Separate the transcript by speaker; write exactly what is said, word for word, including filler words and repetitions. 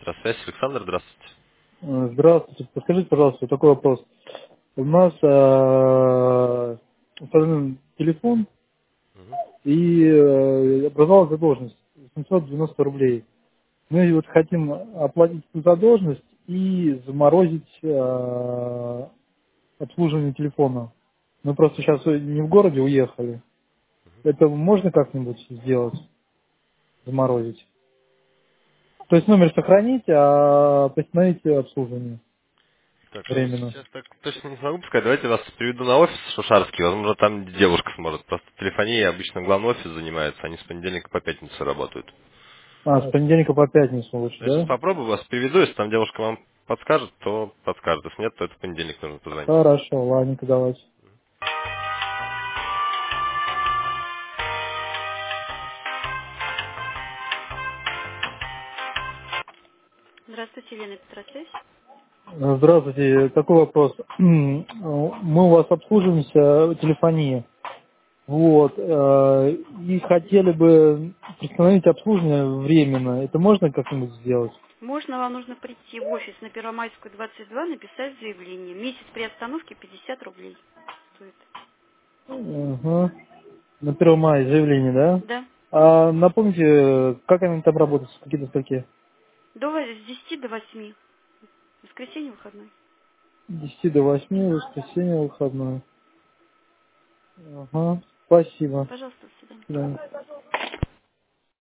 Speaker 1: Здравствуйте, Александр, здравствуйте.
Speaker 2: Э, Здравствуйте. Подскажите, пожалуйста, такой вопрос. У нас э, установлен телефон
Speaker 1: Мгм.
Speaker 2: и э, образовалась задолженность семьсот девяносто рублей. Мы вот хотим оплатить эту задолженность и заморозить э, обслуживание телефона. Мы просто сейчас не в городе уехали. Это можно как-нибудь сделать, заморозить? То есть номер сохранить, а приостановить обслуживание
Speaker 1: Так, ну
Speaker 2: временно.
Speaker 1: сейчас так точно не смогу сказать. Давайте вас приведу на офис Шушарский. Возможно, там девушка сможет. Просто телефония обычно главный офис занимается, они с понедельника по пятницу работают.
Speaker 2: А, с понедельника по пятницу лучше,
Speaker 1: Я сейчас
Speaker 2: да?
Speaker 1: попробую, вас приведу, если там девушка вам подскажет, то подскажет. Если нет, то это в понедельник нужно позвонить.
Speaker 2: Хорошо, ладненько, давайте.
Speaker 3: Здравствуйте, Елена Петросвязь.
Speaker 2: Здравствуйте, такой вопрос. Мы у вас обслуживаемся телефонии. Вот. э, И хотели бы приостановить обслуживание временно. Это можно как-нибудь сделать?
Speaker 3: Можно, вам нужно прийти в офис на Первомайскую, двадцать два, написать заявление. Месяц при остановке пятьдесят рублей стоит.
Speaker 2: Ага. На первое мая заявление, да?
Speaker 3: Да.
Speaker 2: А напомните, как они там работают, с какие-то скольки?
Speaker 3: До, во- с десяти до восьми. Воскресенье выходной.
Speaker 2: С десяти до восьми, воскресенье, выходной. Ага. Спасибо.
Speaker 3: Пожалуйста, до свидания.
Speaker 2: До свидания.